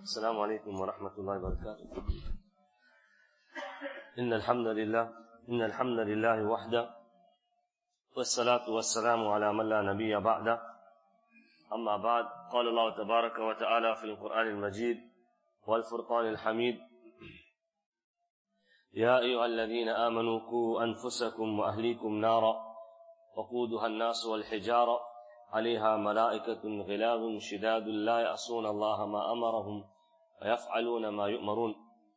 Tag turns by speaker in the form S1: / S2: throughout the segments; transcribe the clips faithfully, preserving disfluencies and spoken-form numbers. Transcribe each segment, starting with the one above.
S1: السلام عليكم ورحمة الله وبركاته. إن الحمد لله إن الحمد لله وحده والصلاة والسلام على من لا نبي بعده. أما بعد، قال الله تبارك وتعالى في القرآن المجيد والفرقان الحميد: يا أيها الذين آمنوا قوا أنفسكم وأهليكم نارا وقودها الناس والحجارة عليها ملائكة غلاظ شداد لا يعصون الله ما أمرهم ويفعلون ما يؤمرون.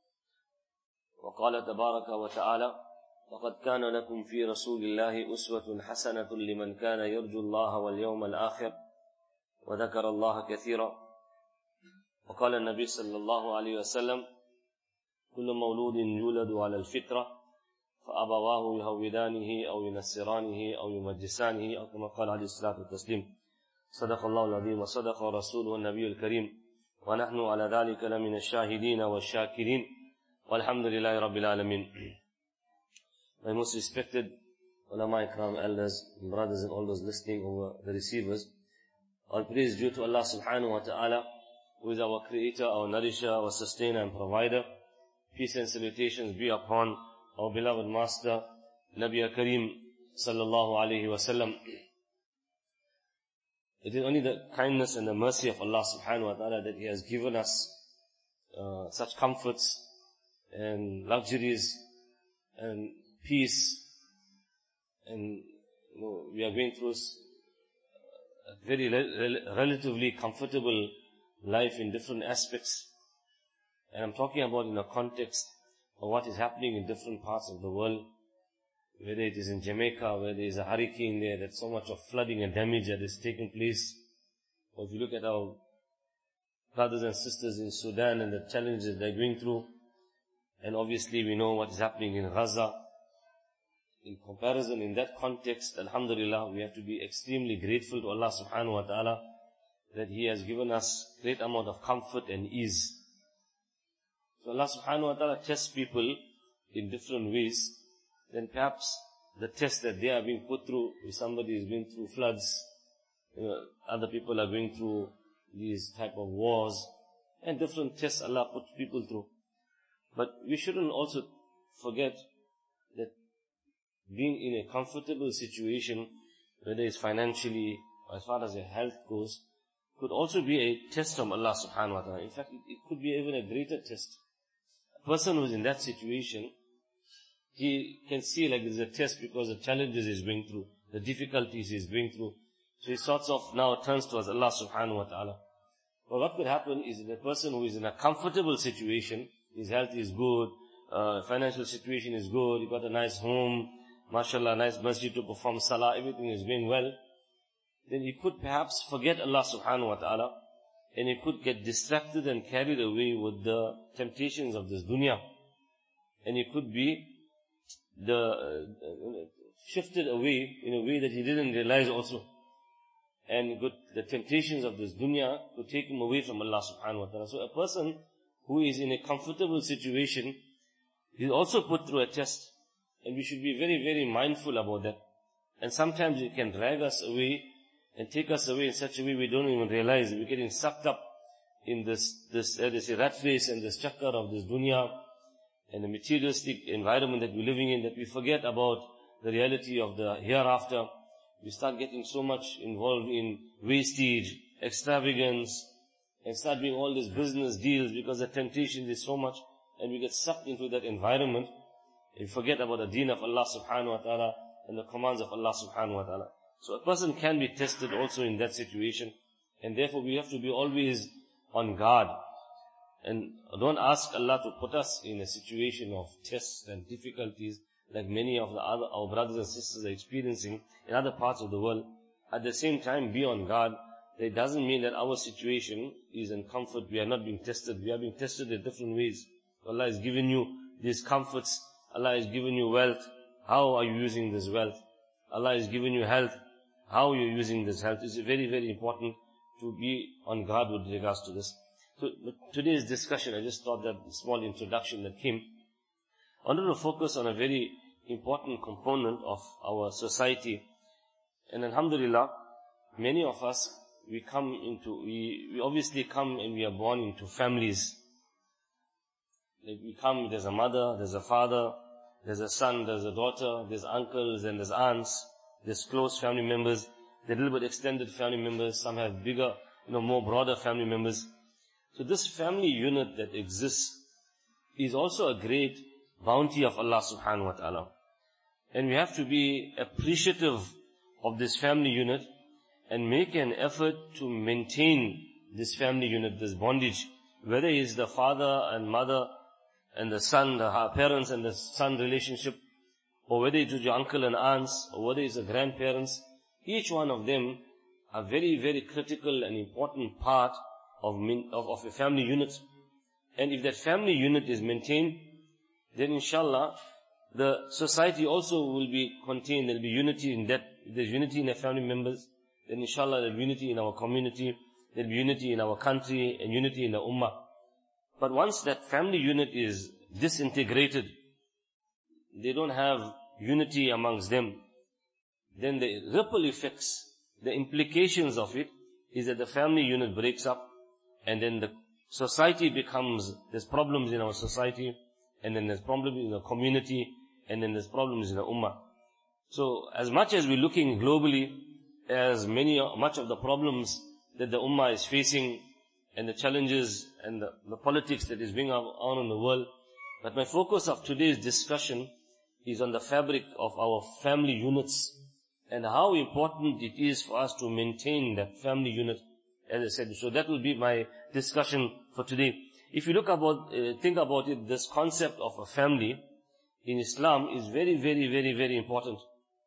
S1: وقال تبارك وتعالى: لقد كان لكم في رسول الله أسوة حسنة لمن كان يرجو الله واليوم الآخر وذكر الله كثيرا. وقال النبي صلى الله عليه وسلم: كل مولود يولد على الفطرة فأبواه يهودانه أو ينصرانه أو يمجسانه، أو كما قال عليه الصلاة والتسليم. صدق الله العظيم وصدق رسوله النبي الكريم، ونحن على ذلك لمن الشاهدين والشاكرين، والحمد لله رب العالمين. My most respected ulama ikram, elders, brothers and all those listening over the receivers, all praise due to Allah subhanahu wa ta'ala, who is our creator, our nourisher, our sustainer and provider. Peace and salutations be upon our beloved master, Nabi Kareem sallallahu alayhi wa sallam. It is only the kindness and the mercy of Allah subhanahu wa ta'ala that He has given us uh, such comforts and luxuries and peace. And you know, we are going through a very rel- relatively comfortable life in different aspects. And I'm talking about in a context of what is happening in different parts of the world, whether it is in Jamaica, where there is a hurricane there, that's so much of flooding and damage that is taking place. Or if you look at our brothers and sisters in Sudan and the challenges they're going through, and obviously we know what is happening in Gaza. In comparison, in that context, alhamdulillah, we have to be extremely grateful to Allah subhanahu wa ta'ala that He has given us great amount of comfort and ease. So Allah subhanahu wa ta'ala tests people in different ways. Then perhaps the test that they are being put through, if somebody is going through floods, you know, other people are going through these type of wars, and different tests Allah puts people through. But we shouldn't also forget that being in a comfortable situation, whether it's financially or as far as your health goes, could also be a test from Allah subhanahu wa ta'ala. In fact, it, it could be even a greater test. A person who's in that situation, he can see like there's a test because the challenges he's going through, the difficulties he's going through. So he sorts of now turns towards Allah subhanahu wa ta'ala. But what could happen is that the person who is in a comfortable situation, his health is good, uh, financial situation is good, he got a nice home, mashallah, nice masjid to perform salah, everything is going well, then he could perhaps forget Allah subhanahu wa ta'ala, and he could get distracted and carried away with the temptations of this dunya. And he could be the uh, shifted away in a way that he didn't realize also. And could, the temptations of this dunya could take him away from Allah subhanahu wa ta'ala. So a person who is in a comfortable situation is also put through a test. And we should be very, very mindful about that. And sometimes it can drag us away and take us away in such a way we don't even realize that we're getting sucked up in this, this, uh, this rat race and this chakkar of this dunya and the materialistic environment that we're living in, that we forget about the reality of the hereafter. We start getting so much involved in wastage, extravagance, and start doing all these business deals because the temptation is so much, and we get sucked into that environment and forget about the deen of Allah subhanahu wa ta'ala and the commands of Allah subhanahu wa ta'ala. So a person can be tested also in that situation, and therefore we have to be always on guard. And don't ask Allah to put us in a situation of tests and difficulties like many of the other, our brothers and sisters are experiencing in other parts of the world. At the same time, be on guard. That doesn't mean that our situation is in comfort. We are not being tested. We are being tested in different ways. Allah has given you these comforts. Allah has given you wealth. How are you using this wealth? Allah has given you health. How are you using this health? It's very, very important to be on guard with regards to this. So today's discussion, I just thought that small introduction that came, I wanted to focus on a very important component of our society. And alhamdulillah, many of us we come into, we, we obviously come and we are born into families. Like we come, there's a mother, there's a father, there's a son, there's a daughter, there's uncles and there's aunts, there's close family members, there's a little bit extended family members, some have bigger, you know, more broader family members. So this family unit that exists is also a great bounty of Allah subhanahu wa ta'ala. And we have to be appreciative of this family unit and make an effort to maintain this family unit, this bondage. Whether it's the father and mother and the son, the parents and the son relationship, or whether it's your uncle and aunts, or whether it's the grandparents, each one of them are very, very critical and important part of, of, of a family unit. And if that family unit is maintained, then inshallah, the society also will be contained. There will be unity in that. If there's unity in the family members, then inshallah there will be unity in our community, there will be unity in our country, and unity in the ummah. But once that family unit is disintegrated, they don't have unity amongst them, then the ripple effects, the implications of it, is that the family unit breaks up, and then the society becomes, there's problems in our society, and then there's problems in the community, and then there's problems in the ummah. So as much as we're looking globally, as many, much of the problems that the ummah is facing, and the challenges and the, the politics that is going on in the world, but my focus of today's discussion is on the fabric of our family units, and how important it is for us to maintain that family unit, as I said. So that will be my discussion for today. If you look about, uh, think about it, this concept of a family in Islam is very, very, very, very important.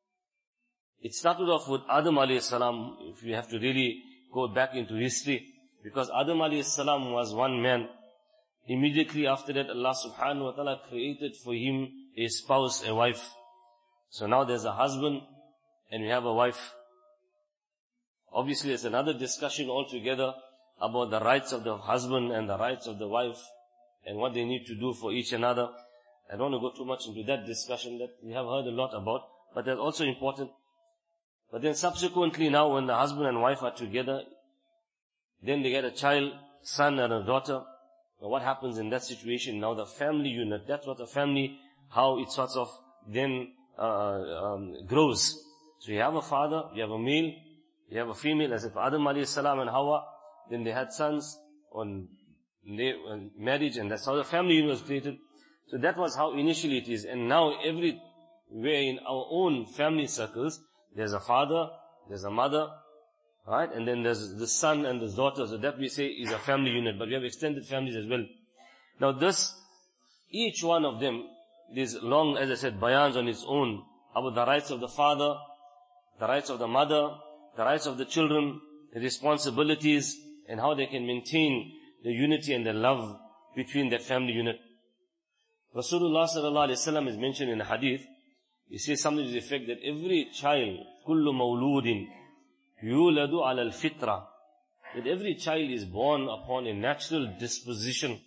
S1: It started off with Adam alayhi salam, if you have to really go back into history, because Adam alayhi salam was one man. Immediately after that, Allah subhanahu wa ta'ala created for him a spouse, a wife. So now there's a husband and we have a wife. Obviously, there's another discussion altogether about the rights of the husband and the rights of the wife and what they need to do for each another. I don't want to go too much into that discussion that we have heard a lot about, but that's also important. But then subsequently now, when the husband and wife are together, then they get a child, son and a daughter. Now what happens in that situation? Now the family unit, that's what the family, how it sorts of then uh, um, grows. So you have a father, you have a male, you have a female, as if Adam alayhi salam and Hawa, then they had sons on marriage, and that's how the family unit was created. So that was how initially it is. And now everywhere in our own family circles, there's a father, there's a mother, right? And then there's the son and the daughter. So that we say is a family unit. But we have extended families as well. Now this, each one of them, there's long, as I said, bayans on its own about the rights of the father, the rights of the mother, the rights of the children, the responsibilities, and how they can maintain the unity and the love between that family unit. Rasulullah sallallahu alaihi wasallam is mentioned in a hadith. He says something to the effect that every child, kullu mawludin, yuladu ala al-fitra, that every child is born upon a natural disposition.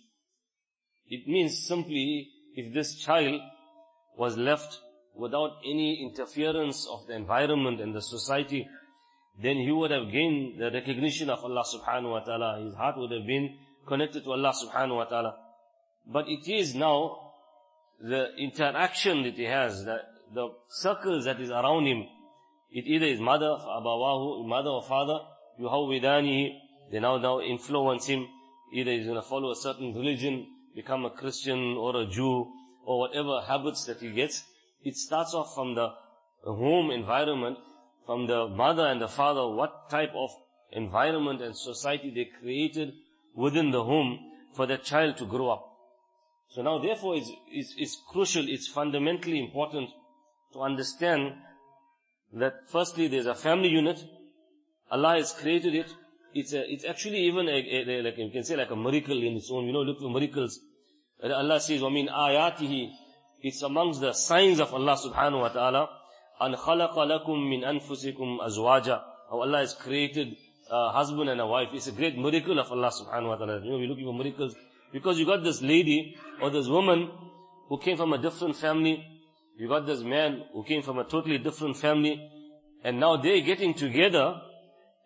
S1: It means simply, if this child was left without any interference of the environment and the society, then he would have gained the recognition of Allah subhanahu wa ta'ala. His heart would have been connected to Allah subhanahu wa ta'ala. But it is now the interaction that he has, the, the circles that is around him. It either is mother, abawahu, mother or father, yuhawwidanihi, they now now influence him. Either he's going to follow a certain religion, become a Christian or a Jew, or whatever habits that he gets. It starts off from the home environment, from the mother and the father, what type of environment and society they created within the home for that child to grow up. So now therefore it's, it's, it's crucial, it's fundamentally important to understand that firstly there's a family unit. Allah has created it. It's a, it's actually even a, a, a, like you can say like a miracle in its own. You know, look for miracles. Allah says, وَمِنْ آيَاتِهِ, it's amongst the signs of Allah subhanahu wa ta'ala, أَنْ خَلَقَ لَكُم مِّنْ أَنفُسِكُمْ أَزْوَاجًا. How Allah has created a husband and a wife. It's a great miracle of Allah subhanahu wa ta'ala. You know, we're looking for miracles. Because you got this lady or this woman who came from a different family. You got this man who came from a totally different family. And now they're getting together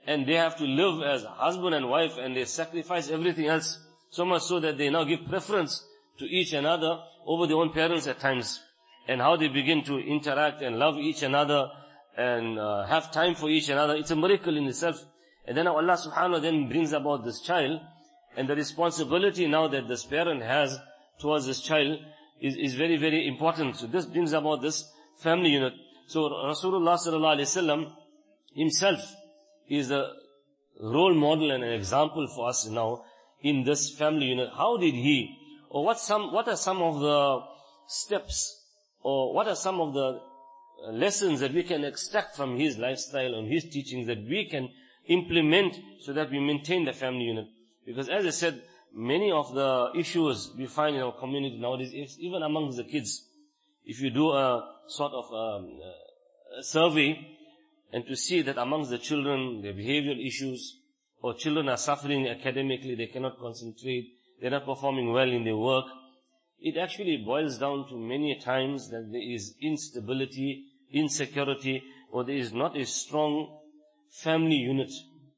S1: and they have to live as husband and wife, and they sacrifice everything else, so much so that they now give preference to each another over their own parents at times, and how they begin to interact and love each another, and uh, have time for each another. It's a miracle in itself. And then Allah subhanahu wa ta'ala then brings about this child, and the responsibility now that this parent has towards this child is, is very, very important. So this brings about this family unit. So Rasulullah sallallahu alaihi wasallam himself is a role model and an example for us now in this family unit. How did he, or what some, what are some of the steps, or what are some of the lessons that we can extract from his lifestyle and his teachings that we can implement so that we maintain the family unit? Because as I said, many of the issues we find in our community nowadays, even amongst the kids, if you do a sort of um, a survey, and to see that amongst the children, their behavioral issues, or children are suffering academically, they cannot concentrate, they're not performing well in their work, it actually boils down to many times that there is instability, insecurity, or there is not a strong family unit.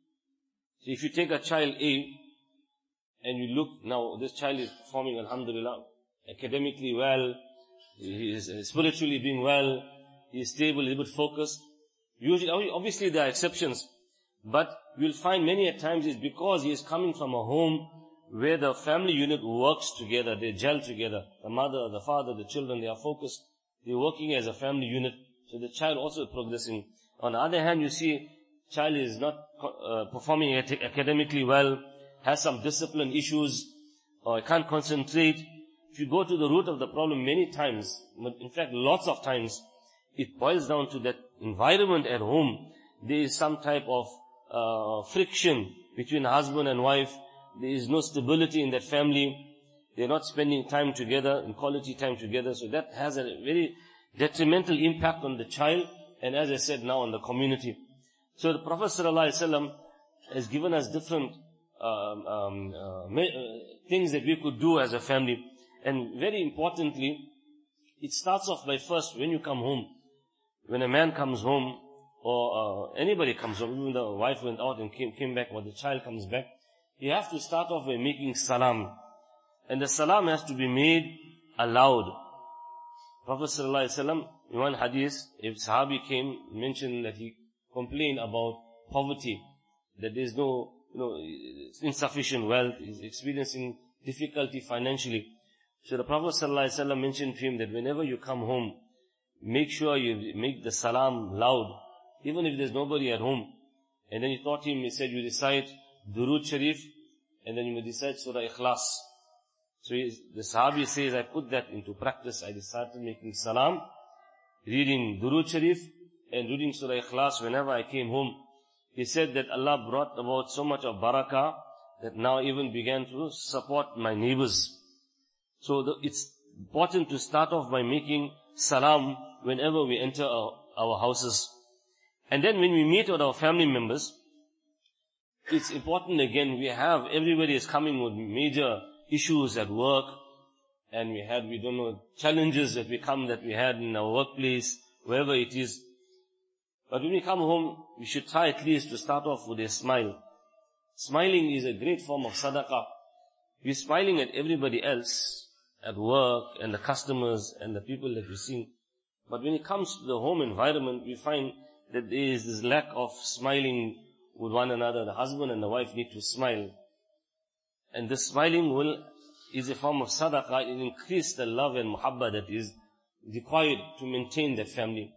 S1: So if you take a child A, and you look now, this child is performing, alhamdulillah, academically well, he is spiritually doing well, he is stable, he is a bit focused. Usually, obviously there are exceptions, but you'll find many a times it's because he is coming from a home where the family unit works together, they gel together. The mother, the father, the children, they are focused, they're working as a family unit, so the child also is progressing. On the other hand, you see, child is not uh, performing academically well, has some discipline issues, or can't concentrate. If you go to the root of the problem many times, in fact lots of times, it boils down to that environment at home. There is some type of uh, friction between husband and wife. There is no stability in that family. They're not spending time together, in quality time together. So that has a very detrimental impact on the child, and as I said now, on the community. So the Prophet ﷺ has given us different Um, um, uh, things that we could do as a family. And very importantly, it starts off by first, when you come home, when a man comes home, or uh, anybody comes home, even the wife went out and came, came back, or the child comes back, you have to start off by making salam. And the salam has to be made aloud. Prophet sallallahu alaihi wasallam, in one hadith, a sahabi came, mentioned that he complained about poverty, that there is no you know, insufficient wealth, is experiencing difficulty financially. So the Prophet ﷺ mentioned to him that whenever you come home, make sure you make the salam loud, even if there's nobody at home. And then he taught him, he said, you recite Durood Sharif, and then you may recite Surah Ikhlas. So he, the Sahabi says, I put that into practice. I started making salam, reading Durood Sharif, and reading Surah Ikhlas whenever I came home. He said that Allah brought about so much of barakah that now even began to support my neighbors. So the, it's important to start off by making salam whenever we enter our, our houses. And then when we meet with our family members, it's important again, we have, everybody is coming with major issues at work, and we had, we don't know, challenges that we come, that we had in our workplace, wherever it is. But when we come home, we should try at least to start off with a smile. Smiling is a great form of sadaqah. We're smiling at everybody else, at work, and the customers, and the people that we see. But when it comes to the home environment, we find that there is this lack of smiling with one another. The husband and the wife need to smile. And this smiling will, is a form of sadaqah. It increases the love and muhabba that is required to maintain that family.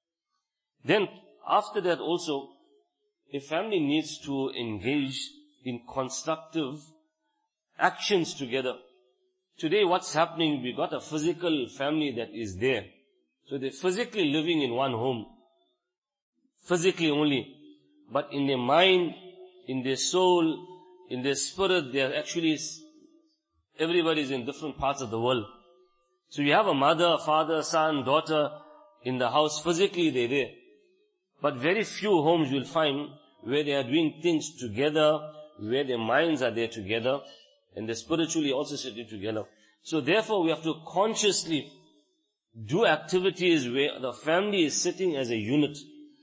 S1: Then, after that also, a family needs to engage in constructive actions together. Today what's happening, we got a physical family that is there. So they're physically living in one home. Physically only. But in their mind, in their soul, in their spirit, they are actually, everybody is in different parts of the world. So you have a mother, father, son, daughter in the house. Physically they're there. But very few homes you'll find where they are doing things together, where their minds are there together, and they're spiritually also sitting together. So therefore we have to consciously do activities where the family is sitting as a unit.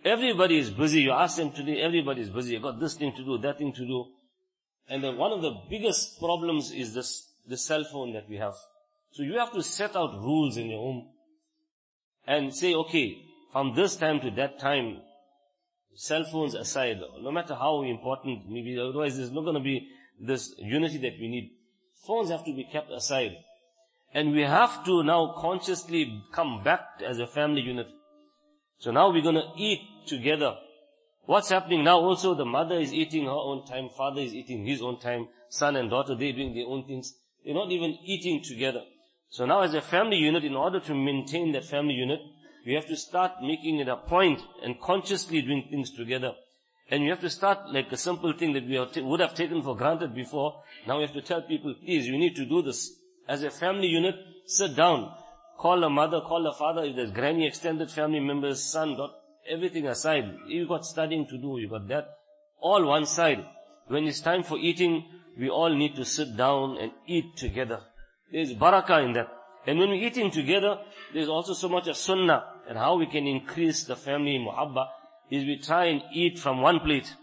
S1: Everybody is busy. You ask them today, everybody is busy. You got this thing to do, that thing to do. And then one of the biggest problems is this, the cell phone that we have. So you have to set out rules in your home and say, okay, from this time to that time, cell phones aside, no matter how important, maybe otherwise there's not going to be this unity that we need. Phones have to be kept aside. And we have to now consciously come back as a family unit. So now we're going to eat together. What's happening now also, the mother is eating her own time, father is eating his own time, son and daughter, they're doing their own things. They're not even eating together. So now as a family unit, in order to maintain that family unit, we have to start making it a point and consciously doing things together. And we have to start like a simple thing that we have would have taken for granted before. Now we have to tell people, please, you need to do this. As a family unit, sit down. Call the mother, call the father, if there's granny, extended family members, son, daughter, everything aside. You've got studying to do, you've got that. All one side. When it's time for eating, we all need to sit down and eat together. There's barakah in that. And when we're eating together, there's also so much of sunnah. And how we can increase the family muhabba is we try and eat from one plate.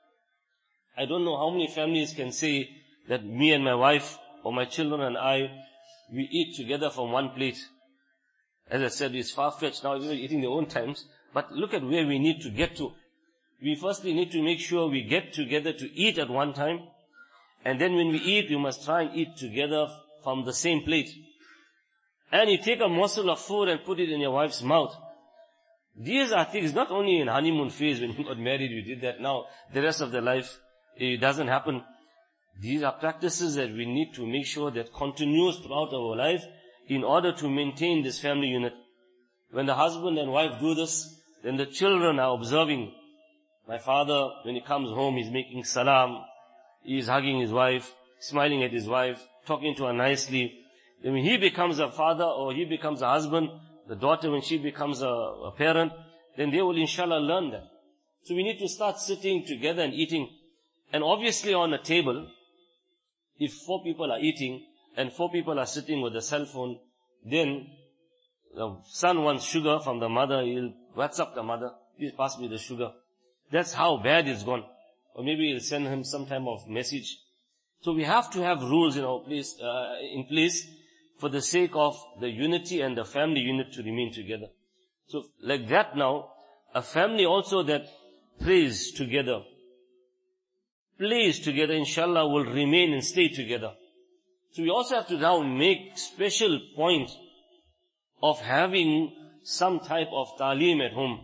S1: I don't know how many families can say that me and my wife or my children and I, we eat together from one plate. As I said, it's far-fetched now, we're eating their own times. But look at where we need to get to. We firstly need to make sure we get together to eat at one time. And then when we eat, we must try and eat together from the same plate. And you take a morsel of food and put it in your wife's mouth. These are things not only in honeymoon phase when you got married, you did that now. The rest of the life, it doesn't happen. These are practices that we need to make sure that continues throughout our life in order to maintain this family unit. When the husband and wife do this, then the children are observing. My father, when he comes home, he's making salam. He's hugging his wife, smiling at his wife, talking to her nicely. Then when he becomes a father or he becomes a husband, the daughter when she becomes a, a parent, then they will inshallah learn that. So we need to start sitting together and eating. And obviously on a table, if four people are eating and four people are sitting with a cell phone, then the son wants sugar from the mother, he'll WhatsApp the mother, please pass me the sugar. That's how bad it's gone. Or maybe he'll send him some type of message. So we have to have rules in our place, uh, in place for the sake of the unity and the family unit to remain together. So like that now, a family also that prays together, plays together, inshallah, will remain and stay together. So we also have to now make special point of having some type of ta'aleem at home.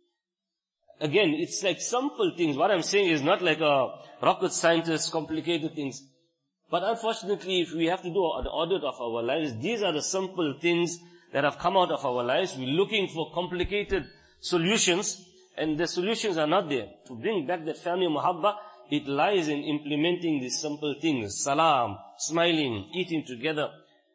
S1: Again, it's like simple things. What I'm saying is not like a rocket scientist, complicated things. But unfortunately, if we have to do an audit of our lives, these are the simple things that have come out of our lives. We're looking for complicated solutions, and the solutions are not there. To bring back that family muhabba, it lies in implementing these simple things. Salam, smiling, eating together,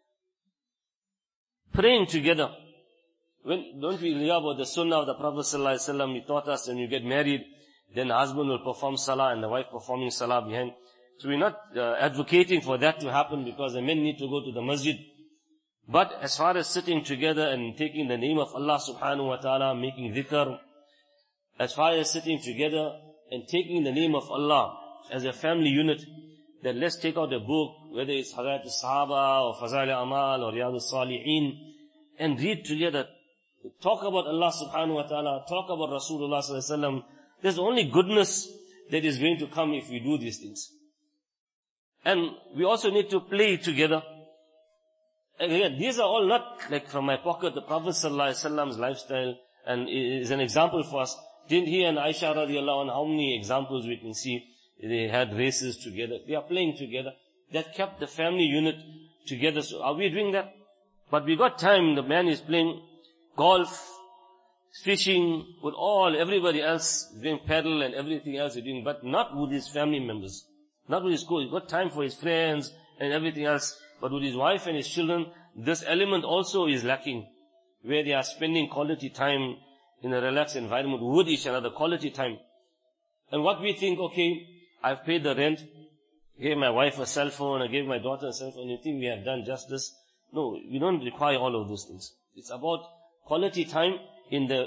S1: praying together. When, don't we hear about the sunnah of the Prophet sallallahu alaihi wasallam? He taught us when you get married, then the husband will perform salah and the wife performing salah behind. So we're not uh, advocating for that to happen because the men need to go to the masjid. But as far as sitting together and taking the name of Allah subhanahu wa ta'ala, making dhikr, as far as sitting together and taking the name of Allah as a family unit, then let's take out a book, whether it's Hayat al-Sahaba or Fazail al-Amal or Riyad al-Salihin, and read together. Talk about Allah subhanahu wa ta'ala, talk about Rasulullah sallallahu alaihi wasallam. There's only goodness that is going to come if we do these things. And we also need to play together. And again, these are all not like from my pocket. The Prophet sallallahu alaihi wasallam's lifestyle and is an example for us. Didn't he and Aisha radiallahu anha, how many examples we can see? They had races together. They are playing together. That kept the family unit together. So are we doing that? But we got time. The man is playing golf, fishing, with all, everybody else doing paddle and everything else he's doing, but not with his family members. Not with his school. He's got time for his friends and everything else. But with his wife and his children, this element also is lacking. Where they are spending quality time in a relaxed environment with each other, quality time. And what we think, okay, I've paid the rent, gave my wife a cell phone, I gave my daughter a cell phone, you think we have done justice? No, we don't require all of those things. It's about quality time in the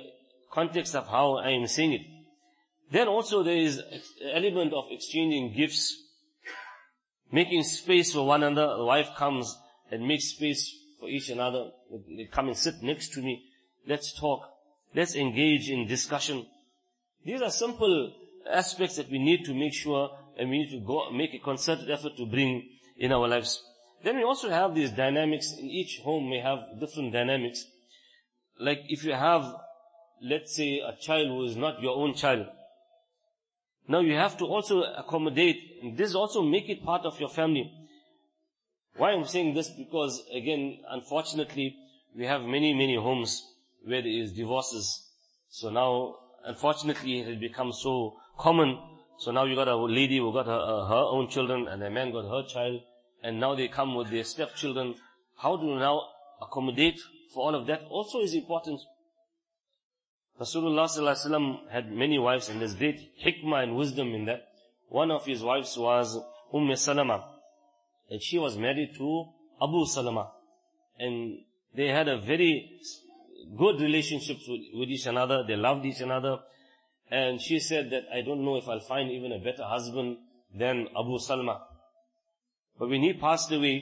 S1: context of how I am saying it. Then also there is an element of exchanging gifts, making space for one another. The wife comes and makes space for each another. They come and sit next to me. Let's talk. Let's engage in discussion. These are simple aspects that we need to make sure, and we need to go make a concerted effort to bring in our lives. Then we also have these dynamics. In each home may have different dynamics. Like if you have, let's say, a child who is not your own child. Now you have to also accommodate, and this also make it part of your family. Why I'm saying this? Because again, unfortunately, we have many, many homes where there is divorces. So now, unfortunately, it has become so common. So now you got a lady who got her, uh, her own children, and a man got her child, and now they come with their stepchildren. How do you now accommodate for all of that? Also is important. Rasulullah sallallahu alaihi wasallam had many wives, and there's great hikmah and wisdom in that. One of his wives was Umm Salama, and she was married to Abu Salama, and they had a very good relationships with, with each another. They loved each another, and she said that I don't know if I'll find even a better husband than Abu Salama. But when he passed away,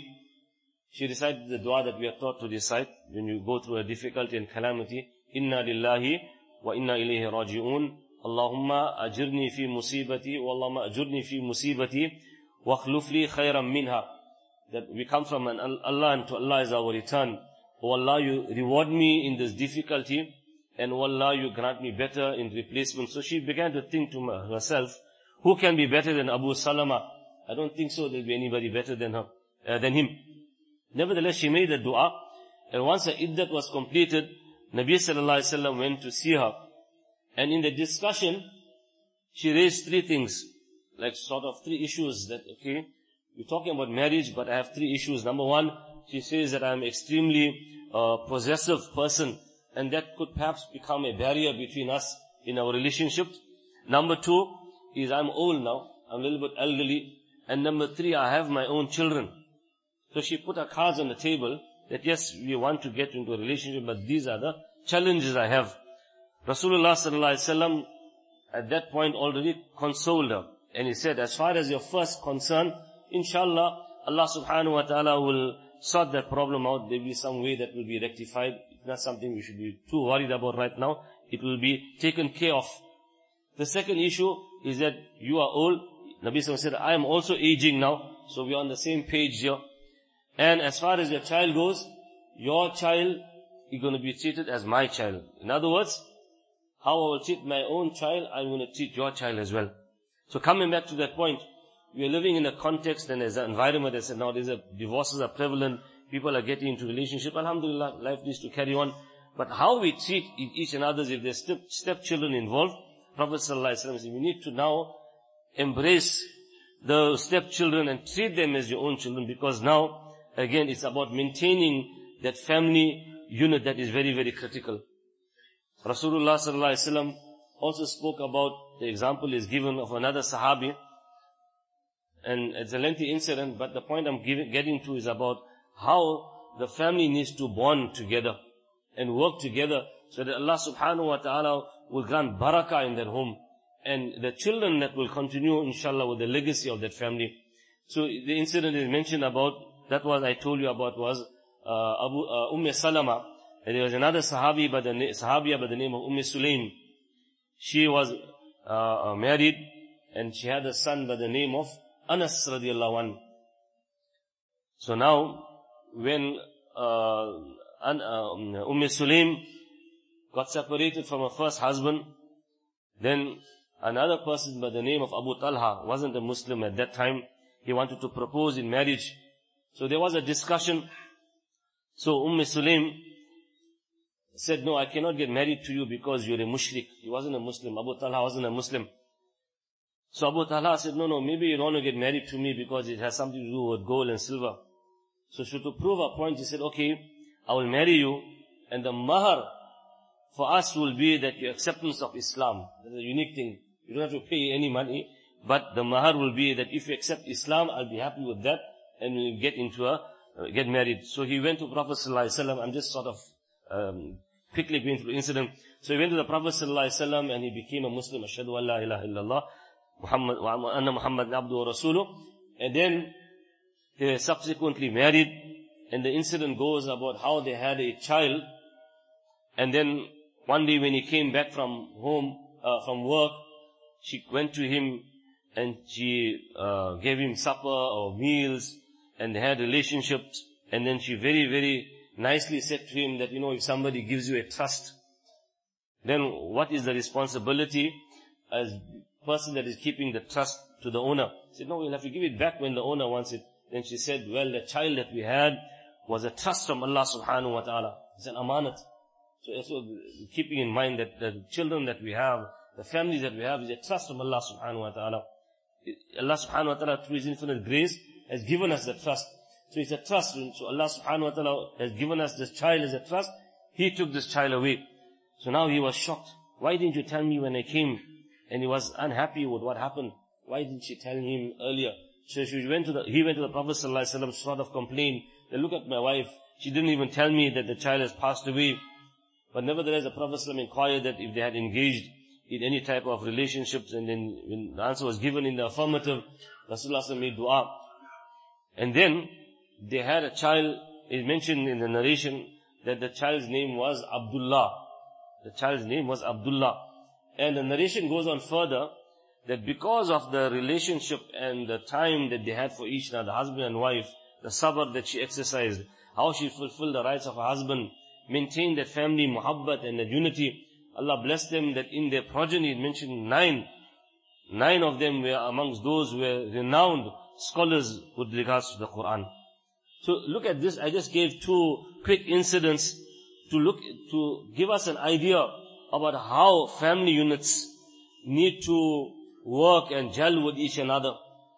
S1: she recited the dua that we are taught to recite when you go through a difficulty and calamity. Inna lillahi wa inna ilayhi raji'un. Allahumma ajirni fi musibati wa Allahumma ajurni fi musibati wa akhluf li khayran minha. That we come from an Allah, and to Allah is our return. O Allah, you reward me in this difficulty, and O Allah, you grant me better in replacement. So she began to think to herself, who can be better than Abu Salama? I don't think so. There'll be anybody better than her, uh, than him. Nevertheless, she made the dua, and once her iddat was completed, Nabi sallallahu alaihi wasallam went to see her, and in the discussion, she raised three things, like sort of three issues that, okay, we're talking about marriage, but I have three issues. Number one, she says that I'm extremely uh, possessive person, and that could perhaps become a barrier between us in our relationship. Number two is I'm old now, I'm a little bit elderly. And number three, I have my own children. So she put her cards on the table that yes, we want to get into a relationship, but these are the challenges I have. Rasulullah sallallahu alaihi wasallam at that point already consoled her, and he said, as far as your first concern, inshallah, Allah subhanahu wa ta'ala will sort that problem out. There will be some way that will be rectified. It's not something we should be too worried about right now. It will be taken care of. The second issue is that you are old. Nabi sallallahu alaihi wasallam said, I am also aging now. So we are on the same page here. And as far as your child goes, your child is going to be treated as my child. In other words, how I will treat my own child, I'm going to treat your child as well. So coming back to that point, we are living in a context and as an environment that said nowadays divorces are prevalent, people are getting into relationship. Alhamdulillah, life needs to carry on. But how we treat each another, if there's step, stepchildren involved, Prophet sallallahu alaihi wasallam said, we need to now embrace the stepchildren and treat them as your own children, because now, again, it's about maintaining that family unit that is very, very critical. Rasulullah sallallahu alaihi wasallam also spoke about, the example is given of another Sahabi, and it's a lengthy incident, but the point I'm giving, getting to is about how the family needs to bond together and work together so that Allah subhanahu wa ta'ala will grant barakah in their home, and the children that will continue, inshallah, with the legacy of that family. So the incident is mentioned about, that was I told you about was uh, Abu uh, Umm Salama. And there was another Sahabi by the na- Sahabiya by the name of Umm Sulaim. She was uh, married, and she had a son by the name of Anas radiallahu anhu. So now, when uh, An, uh, Umm Sulaim got separated from her first husband, then another person by the name of Abu Talha, wasn't a Muslim at that time, he wanted to propose in marriage. So there was a discussion. So Umm Sulaim said, no, I cannot get married to you because you're a mushrik. He wasn't a Muslim. Abu Talha wasn't a Muslim. So Abu Talha said, no, no, maybe you don't want to get married to me because it has something to do with gold and silver. So, so to prove a point, he said, okay, I will marry you, and the mahar for us will be that your acceptance of Islam. That's a unique thing. You don't have to pay any money, but the mahar will be that if you accept Islam, I'll be happy with that, and we'll get into a, uh, get married. So he went to Prophet sallallahu alaihi wasallam. I'm just sort of um, quickly going through the incident. So he went to the Prophet sallallahu alaihi wasallam and he became a Muslim. Ashhadu an la ilaha illallah, Muhammad wa anna Muhammad abduhu wa rasuluh. And then they were subsequently married. And the incident goes about how they had a child. And then one day when he came back from home, uh, from work, she went to him and she uh, gave him supper or meals, and they had relationships. And then she very, very nicely said to him that, you know, if somebody gives you a trust, then what is the responsibility as person that is keeping the trust to the owner? He said, no, we'll have to give it back when the owner wants it. Then she said, well, the child that we had was a trust from Allah subhanahu wa ta'ala. It's an amanat. So also keeping in mind that the children that we have, the families that we have, is a trust from Allah subhanahu wa ta'ala. Allah subhanahu wa ta'ala, through His infinite grace, has given us the trust. So it's a trust. So Allah subhanahu wa ta'ala has given us this child as a trust. He took this child away. So now he was shocked. Why didn't you tell me when I came? And he was unhappy with what happened. Why didn't she tell him earlier? So she went to the, he went to the Prophet sallallahu alaihi wasallam, sort of complained, that look at my wife. She didn't even tell me that the child has passed away. But nevertheless, the Prophet sallallahu alaihi wasallam inquired that if they had engaged in any type of relationships, and then when the answer was given in the affirmative, Rasulullah sallallahu alaihi wasallam made dua. And then they had a child. It mentioned in the narration that the child's name was Abdullah. The child's name was Abdullah. And the narration goes on further, that because of the relationship and the time that they had for each other, husband and wife, the sabr that she exercised, how she fulfilled the rights of her husband, maintained that family muhabbat and that unity, Allah blessed them that in their progeny, it mentioned nine. Nine of them were amongst those who were renowned scholars with regards to the Quran. So look at this. I just gave two quick incidents to look, to give us an idea about how family units need to work and gel with each another.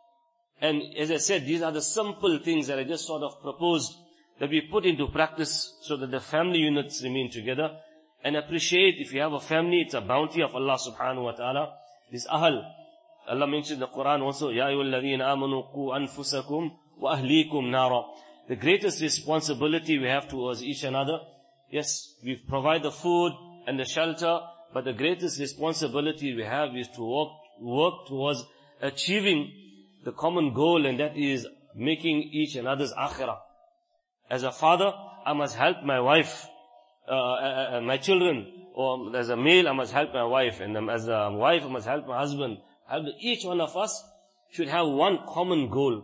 S1: And as I said, these are the simple things that I just sort of proposed that we put into practice so that the family units remain together. And appreciate, if you have a family, it's a bounty of Allah subhanahu wa ta'ala. This ahl, Allah mentioned in the Quran also, Ya ayyuhalladhina amanu qu anfusakum wa ahlikum nara. The greatest responsibility we have towards each another, yes, we provide the food and the shelter, but the greatest responsibility we have is to work, work towards achieving the common goal, and that is making each another's akhirah. As a father, I must help my wife, uh, uh, uh, my children, or as a male, I must help my wife, and um, as a wife, I must help my husband. Each one of us should have one common goal,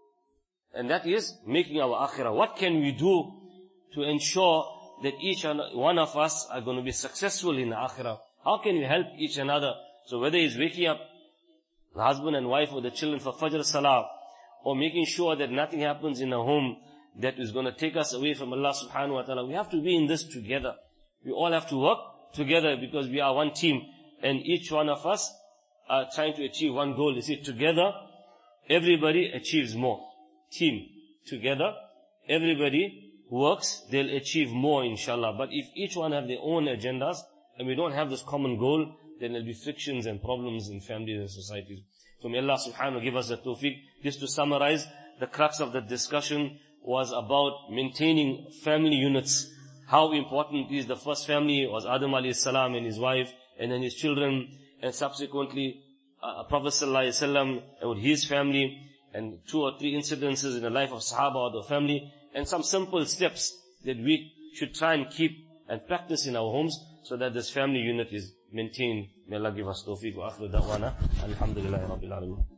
S1: and that is making our akhirah. What can we do to ensure that each one of us are going to be successful in the akhirah? How can we help each another? So whether it's waking up the husband and wife or the children for Fajr Salah, or making sure that nothing happens in a home that is going to take us away from Allah subhanahu wa ta'ala, we have to be in this together. We all have to work together because we are one team, and each one of us are trying to achieve one goal. You see, together, everybody achieves more. Team, together, everybody works, they'll achieve more, inshallah. But if each one have their own agendas, and we don't have this common goal, then there'll be frictions and problems in families and societies. So may Allah subhanahu wa ta'ala give us the tawfiq. Just to summarize, the crux of the discussion was about maintaining family units. How important is the first family was Adam alayhi salam and his wife, and then his children, and subsequently uh, Prophet sallallahu alaihi wasallam and with his family, and two or three incidences in the life of Sahaba or the family, and some simple steps that we should try and keep and practice in our homes so that this family unit is maintained. May Allah give us tawfiq wa akhir da'wana. Alhamdulillahi Rabbil Alameen.